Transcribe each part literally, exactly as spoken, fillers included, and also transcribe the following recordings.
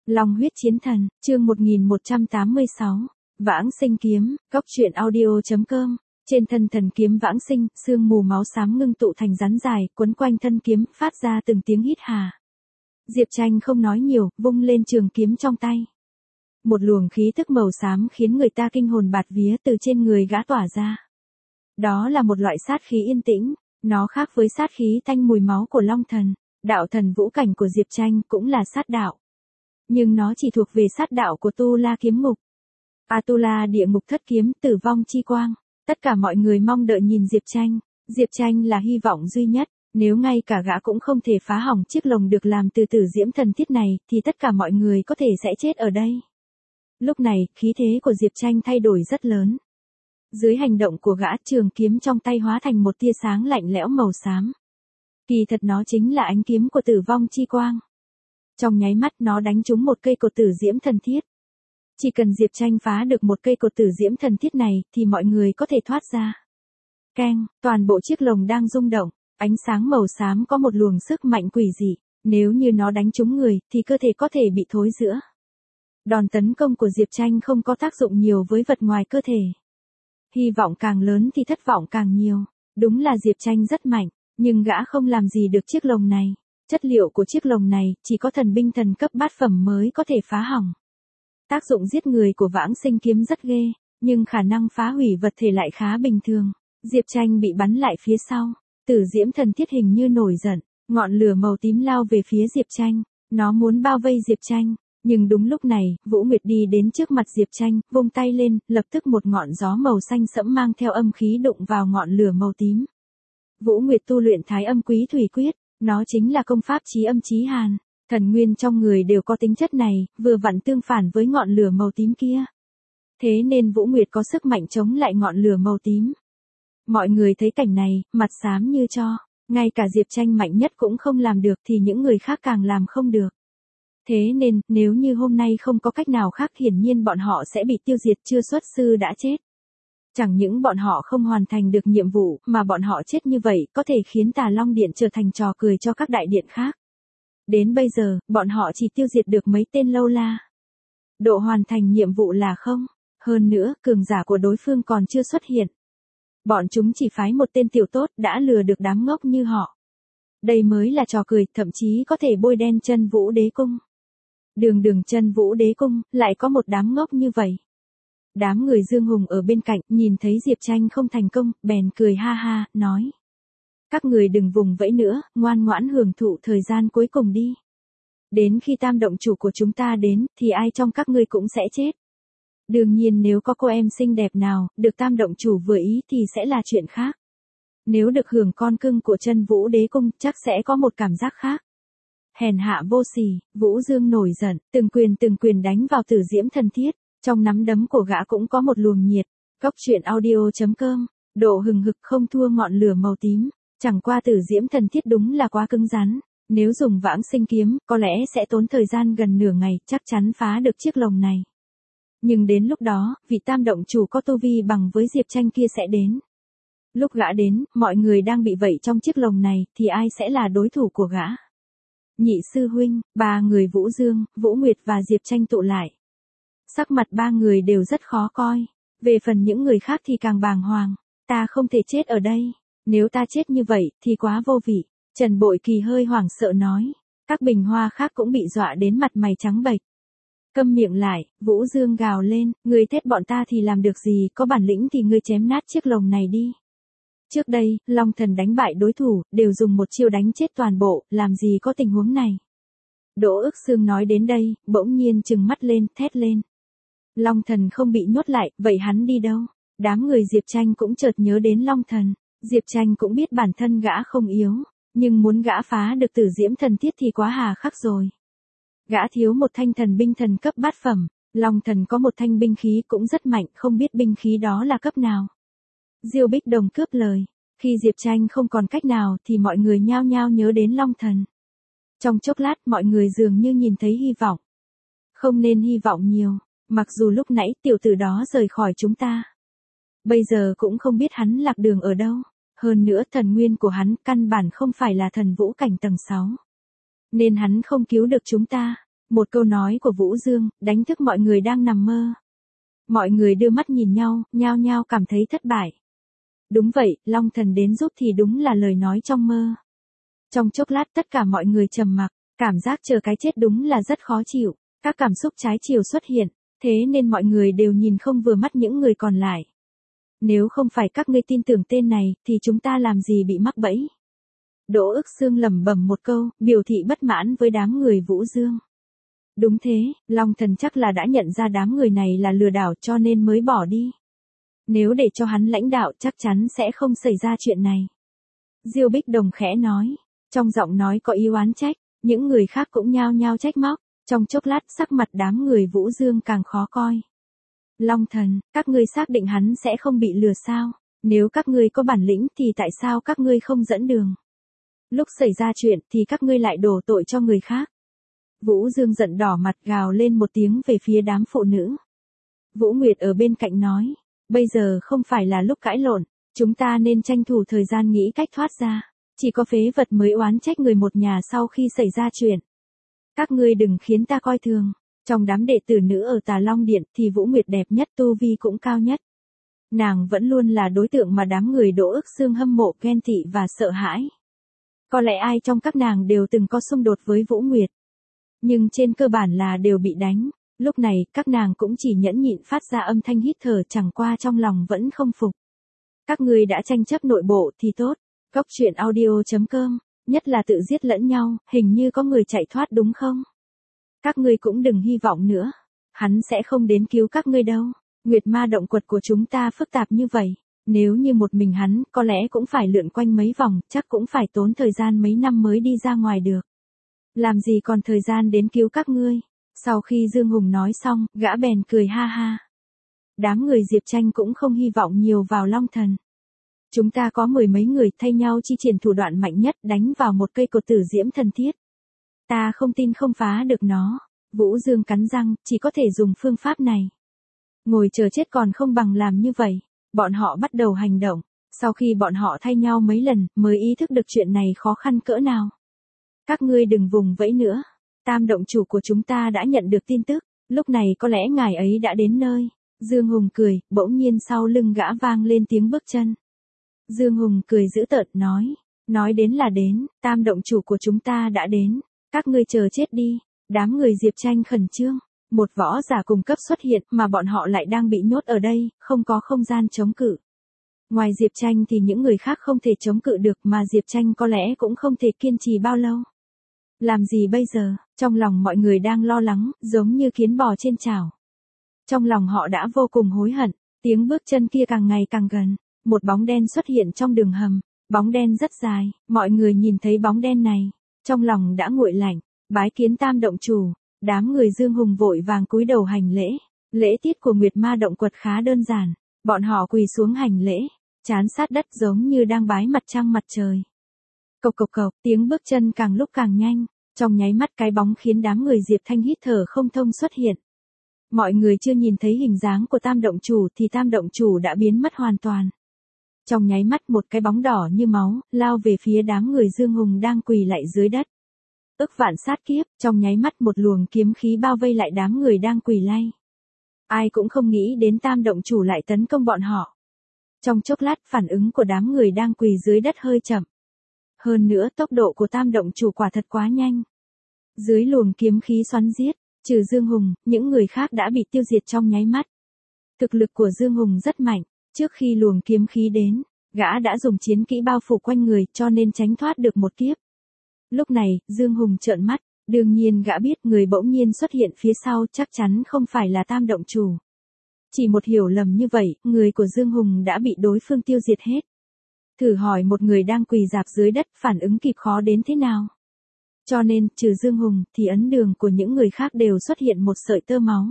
Long huyết chiến thần, chương một nghìn một trăm tám mươi sáu. Vãng sinh kiếm, góc truyện audio chấm com. Trên thân thần kiếm vãng sinh, sương mù máu xám ngưng tụ thành rắn dài, quấn quanh thân kiếm, phát ra từng tiếng hít hà. Diệp Tranh không nói nhiều, vung lên trường kiếm trong tay. Một luồng khí tức màu xám khiến người ta kinh hồn bạt vía từ trên người gã tỏa ra. Đó là một loại sát khí yên tĩnh, nó khác với sát khí tanh mùi máu của Long Thần. Đạo thần vũ cảnh của Diệp Tranh cũng là sát đạo. Nhưng nó chỉ thuộc về sát đạo của Tu La kiếm ngục. Atula địa ngục thất kiếm, tử vong chi quang. Tất cả mọi người mong đợi nhìn Diệp Tranh. Diệp Tranh là hy vọng duy nhất. Nếu ngay cả gã cũng không thể phá hỏng chiếc lồng được làm từ tử diễm thần thiết này, thì tất cả mọi người có thể sẽ chết ở đây. Lúc này, khí thế của Diệp Tranh thay đổi rất lớn. Dưới hành động của gã, trường kiếm trong tay hóa thành một tia sáng lạnh lẽo màu xám. Kỳ thật nó chính là ánh kiếm của tử vong chi quang. Trong nháy mắt nó đánh trúng một cây cột tử diễm thần thiết. Chỉ cần Diệp Tranh phá được một cây cột tử diễm thần thiết này, thì mọi người có thể thoát ra. Keng, toàn bộ chiếc lồng đang rung động, ánh sáng màu xám có một luồng sức mạnh quỷ dị. Nếu như nó đánh trúng người, thì cơ thể có thể bị thối rữa. Đòn tấn công của Diệp Tranh không có tác dụng nhiều với vật ngoài cơ thể. Hy vọng càng lớn thì thất vọng càng nhiều. Đúng là Diệp Tranh rất mạnh, nhưng gã không làm gì được chiếc lồng này. Chất liệu của chiếc lồng này chỉ có thần binh thần cấp bát phẩm mới có thể phá hỏng. Tác dụng giết người của vãng sinh kiếm rất ghê, nhưng khả năng phá hủy vật thể lại khá bình thường. Diệp Tranh bị bắn lại phía sau, tử diễm thần thiết hình như nổi giận, ngọn lửa màu tím lao về phía Diệp Tranh, nó muốn bao vây Diệp Tranh. Nhưng đúng lúc này, Vũ Nguyệt đi đến trước mặt Diệp Tranh, vung tay lên, lập tức một ngọn gió màu xanh sẫm mang theo âm khí đụng vào ngọn lửa màu tím. Vũ Nguyệt tu luyện Thái Âm Quý Thủy Quyết, nó chính là công pháp chí âm chí hàn. Thần nguyên trong người đều có tính chất này, vừa vặn tương phản với ngọn lửa màu tím kia. Thế nên Vũ Nguyệt có sức mạnh chống lại ngọn lửa màu tím. Mọi người thấy cảnh này, mặt xám như tro. Ngay cả Diệp Tranh mạnh nhất cũng không làm được thì những người khác càng làm không được. Thế nên, nếu như hôm nay không có cách nào khác hiển nhiên bọn họ sẽ bị tiêu diệt, chưa xuất sư đã chết. Chẳng những bọn họ không hoàn thành được nhiệm vụ, mà bọn họ chết như vậy có thể khiến Tà Long Điện trở thành trò cười cho các đại điện khác. Đến bây giờ, bọn họ chỉ tiêu diệt được mấy tên lâu la. Độ hoàn thành nhiệm vụ là không. Hơn nữa, cường giả của đối phương còn chưa xuất hiện. Bọn chúng chỉ phái một tên tiểu tốt đã lừa được đám ngốc như họ. Đây mới là trò cười, thậm chí có thể bôi đen Chân Vũ Đế Cung. Đường đường Chân Vũ Đế Cung, lại có một đám ngốc như vậy. Đám người Dương Hùng ở bên cạnh, nhìn thấy Diệp Tranh không thành công, bèn cười ha ha, nói. Các người đừng vùng vẫy nữa, ngoan ngoãn hưởng thụ thời gian cuối cùng đi. Đến khi tam động chủ của chúng ta đến, thì ai trong các ngươi cũng sẽ chết. Đương nhiên nếu có cô em xinh đẹp nào, được tam động chủ vừa ý thì sẽ là chuyện khác. Nếu được hưởng con cưng của Chân Vũ Đế Cung, chắc sẽ có một cảm giác khác. Hèn hạ vô sỉ, Vũ Dương nổi giận, từng quyền từng quyền đánh vào tử diễm thần thiết. Trong nắm đấm của gã cũng có một luồng nhiệt. Góc truyện audio chấm com, độ hừng hực không thua ngọn lửa màu tím. Chẳng qua tử diễm thần thiết đúng là quá cứng rắn. Nếu dùng vãng sinh kiếm, có lẽ sẽ tốn thời gian gần nửa ngày, chắc chắn phá được chiếc lồng này. Nhưng đến lúc đó, vị tam động chủ có tu vi bằng với Diệp Tranh kia sẽ đến. Lúc gã đến, mọi người đang bị vây trong chiếc lồng này, thì ai sẽ là đối thủ của gã? Nhị sư huynh, ba người Vũ Dương, Vũ Nguyệt và Diệp Tranh tụ lại. Sắc mặt ba người đều rất khó coi. Về phần những người khác thì càng bàng hoàng. Ta không thể chết ở đây. Nếu ta chết như vậy, thì quá vô vị. Trần Bội Kỳ hơi hoảng sợ nói. Các bình hoa khác cũng bị dọa đến mặt mày trắng bệch. Câm miệng lại, Vũ Dương gào lên. Ngươi thét bọn ta thì làm được gì, có bản lĩnh thì ngươi chém nát chiếc lồng này đi. Trước đây, Long Thần đánh bại đối thủ, đều dùng một chiêu đánh chết toàn bộ, làm gì có tình huống này. Đỗ Ước Sương nói đến đây, bỗng nhiên trừng mắt lên, thét lên. Long Thần không bị nhốt lại, vậy hắn đi đâu? Đám người Diệp Tranh cũng chợt nhớ đến Long Thần. Diệp Tranh cũng biết bản thân gã không yếu, nhưng muốn gã phá được tử diễm thần thiết thì quá hà khắc rồi. Gã thiếu một thanh thần binh thần cấp bát phẩm, Long Thần có một thanh binh khí cũng rất mạnh, không biết binh khí đó là cấp nào. Diêu Bích Đồng cướp lời. Khi Diệp Tranh không còn cách nào thì mọi người nhao nhao nhớ đến Long Thần. Trong chốc lát mọi người dường như nhìn thấy hy vọng. Không nên hy vọng nhiều, mặc dù lúc nãy tiểu tử đó rời khỏi chúng ta. Bây giờ cũng không biết hắn lạc đường ở đâu. Hơn nữa thần nguyên của hắn căn bản không phải là thần vũ cảnh tầng sáu. Nên hắn không cứu được chúng ta. Một câu nói của Vũ Dương, đánh thức mọi người đang nằm mơ. Mọi người đưa mắt nhìn nhau, nhao nhao cảm thấy thất bại. Đúng vậy, Long Thần đến giúp thì đúng là lời nói trong mơ. Trong chốc lát tất cả mọi người trầm mặc, cảm giác chờ cái chết đúng là rất khó chịu. Các cảm xúc trái chiều xuất hiện, thế nên mọi người đều nhìn không vừa mắt những người còn lại. Nếu không phải các ngươi tin tưởng tên này, thì chúng ta làm gì bị mắc bẫy. Đỗ Ức Sương lẩm bẩm một câu, biểu thị bất mãn với đám người Vũ Dương. Đúng thế, Long Thần chắc là đã nhận ra đám người này là lừa đảo cho nên mới bỏ đi. Nếu để cho hắn lãnh đạo chắc chắn sẽ không xảy ra chuyện này. Diêu Bích Đồng khẽ nói, trong giọng nói có ý oán trách, những người khác cũng nhao nhao trách móc, trong chốc lát sắc mặt đám người Vũ Dương càng khó coi. Long Thần, các ngươi xác định hắn sẽ không bị lừa sao? Nếu các ngươi có bản lĩnh thì tại sao các ngươi không dẫn đường? Lúc xảy ra chuyện thì các ngươi lại đổ tội cho người khác. Vũ Dương giận đỏ mặt gào lên một tiếng về phía đám phụ nữ. Vũ Nguyệt ở bên cạnh nói, bây giờ không phải là lúc cãi lộn, chúng ta nên tranh thủ thời gian nghĩ cách thoát ra. Chỉ có phế vật mới oán trách người một nhà sau khi xảy ra chuyện. Các ngươi đừng khiến ta coi thường. Trong đám đệ tử nữ ở Tà Long Điện thì Vũ Nguyệt đẹp nhất, tu vi cũng cao nhất. Nàng vẫn luôn là đối tượng mà đám người Đỗ Ức Sương hâm mộ, ghen tị và sợ hãi. Có lẽ ai trong các nàng đều từng có xung đột với Vũ Nguyệt. Nhưng trên cơ bản là đều bị đánh. Lúc này các nàng cũng chỉ nhẫn nhịn phát ra âm thanh hít thở, chẳng qua trong lòng vẫn không phục. Các ngươi đã tranh chấp nội bộ thì tốt. Góc truyện audio chấm com, nhất là tự giết lẫn nhau, hình như có người chạy thoát đúng không? Các ngươi cũng đừng hy vọng nữa. Hắn sẽ không đến cứu các ngươi đâu. Nguyệt ma động quật của chúng ta phức tạp như vậy. Nếu như một mình hắn, có lẽ cũng phải lượn quanh mấy vòng, chắc cũng phải tốn thời gian mấy năm mới đi ra ngoài được. Làm gì còn thời gian đến cứu các ngươi. Sau khi Dương Hùng nói xong, gã bèn cười ha ha. Đám người Diệp Tranh cũng không hy vọng nhiều vào Long Thần. Chúng ta có mười mấy người thay nhau chi triển thủ đoạn mạnh nhất đánh vào một cây cột tử diễm thần thiết. Ta không tin không phá được nó. Vũ Dương cắn răng, chỉ có thể dùng phương pháp này. Ngồi chờ chết còn không bằng làm như vậy. Bọn họ bắt đầu hành động. Sau khi bọn họ thay nhau mấy lần, mới ý thức được chuyện này khó khăn cỡ nào. Các ngươi đừng vùng vẫy nữa. Tam động chủ của chúng ta đã nhận được tin tức. Lúc này có lẽ ngài ấy đã đến nơi. Dương Hùng cười, bỗng nhiên sau lưng gã vang lên tiếng bước chân. Dương Hùng cười dữ tợn nói. Nói đến là đến, tam động chủ của chúng ta đã đến. Các ngươi chờ chết đi. Đám người Diệp Tranh khẩn trương. Một võ giả cùng cấp xuất hiện mà bọn họ lại đang bị nhốt ở đây, không có không gian chống cự. Ngoài Diệp Tranh thì những người khác không thể chống cự được mà Diệp Tranh có lẽ cũng không thể kiên trì bao lâu. Làm gì bây giờ? Trong lòng mọi người đang lo lắng, giống như kiến bò trên chảo. Trong lòng họ đã vô cùng hối hận, tiếng bước chân kia càng ngày càng gần. Một bóng đen xuất hiện trong đường hầm, bóng đen rất dài, mọi người nhìn thấy bóng đen này, trong lòng đã nguội lạnh, bái kiến tam động chủ, đám người Dương Hùng vội vàng cúi đầu hành lễ, lễ tiết của Nguyệt Ma động quật khá đơn giản, bọn họ quỳ xuống hành lễ, chán sát đất giống như đang bái mặt trăng mặt trời. Cộc cộc cộc, tiếng bước chân càng lúc càng nhanh, trong nháy mắt cái bóng khiến đám người Diệp Thanh hít thở không thông xuất hiện. Mọi người chưa nhìn thấy hình dáng của tam động chủ thì tam động chủ đã biến mất hoàn toàn. Trong nháy mắt một cái bóng đỏ như máu, lao về phía đám người Dương Hùng đang quỳ lạy dưới đất. Ức vạn sát kiếp, trong nháy mắt một luồng kiếm khí bao vây lại đám người đang quỳ lạy. Ai cũng không nghĩ đến tam động chủ lại tấn công bọn họ. Trong chốc lát phản ứng của đám người đang quỳ dưới đất hơi chậm. Hơn nữa tốc độ của tam động chủ quả thật quá nhanh. Dưới luồng kiếm khí xoắn giết, trừ Dương Hùng, những người khác đã bị tiêu diệt trong nháy mắt. Thực lực của Dương Hùng rất mạnh, trước khi luồng kiếm khí đến, gã đã dùng chiến kỹ bao phủ quanh người cho nên tránh thoát được một kiếp. Lúc này, Dương Hùng trợn mắt, đương nhiên gã biết người bỗng nhiên xuất hiện phía sau chắc chắn không phải là tam động chủ. Chỉ một hiểu lầm như vậy, người của Dương Hùng đã bị đối phương tiêu diệt hết. Thử hỏi một người đang quỳ rạp dưới đất phản ứng kịp khó đến thế nào. Cho nên, trừ Dương Hùng, thì ấn đường của những người khác đều xuất hiện một sợi tơ máu.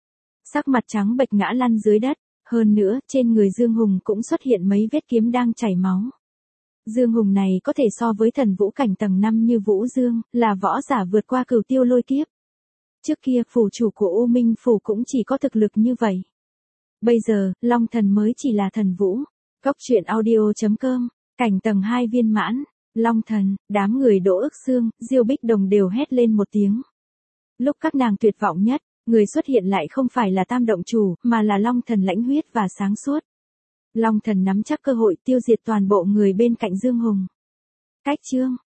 Sắc mặt trắng bệch ngã lăn dưới đất, hơn nữa, trên người Dương Hùng cũng xuất hiện mấy vết kiếm đang chảy máu. Dương Hùng này có thể so với thần vũ cảnh tầng năm như Vũ Dương, là võ giả vượt qua cửu tiêu lôi kiếp. Trước kia phủ chủ của U Minh Phủ cũng chỉ có thực lực như vậy. Bây giờ, Long Thần mới chỉ là thần vũ. Góc truyện audio chấm com, cảnh tầng hai viên mãn, Long Thần, đám người Đỗ Ức Sương, Diêu Bích Đồng đều hét lên một tiếng. Lúc các nàng tuyệt vọng nhất, người xuất hiện lại không phải là Tam động chủ, mà là Long Thần lãnh huyết và sáng suốt. Long Thần nắm chắc cơ hội tiêu diệt toàn bộ người bên cạnh Dương Hùng. Cách chương